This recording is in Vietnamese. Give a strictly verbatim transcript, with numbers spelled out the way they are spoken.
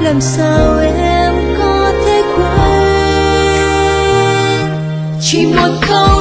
làm sao em có thể quên. Chỉ một câu